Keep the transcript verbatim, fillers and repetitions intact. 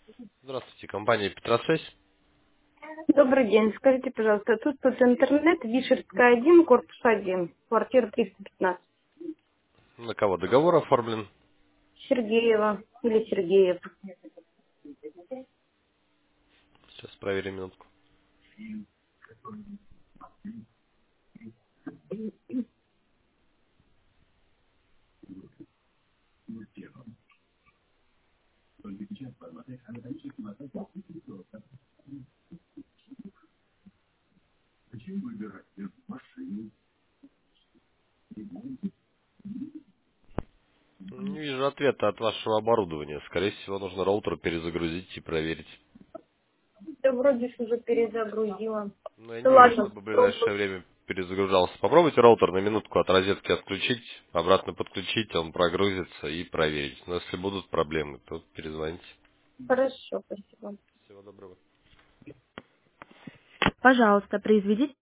Здравствуйте, компания Петросвязь. Добрый день. Скажите, пожалуйста, тут тут интернет, Вишерская один, корпус один, квартира триста пятнадцать. На кого договор оформлен? Сергеева или Сергеев. Сейчас проверим минутку. Не вижу ответа от вашего оборудования. Скорее всего, нужно роутер перезагрузить и проверить. Да вроде ж уже перезагрузила. Но я Да не вижу, ладно, чтобы в ближайшее пробую. время перезагружался. Попробуйте роутер на минутку от розетки отключить, обратно подключить, он прогрузится и проверить. Но если будут проблемы, то перезвоните. Хорошо, спасибо. Всего доброго. Пожалуйста, произведите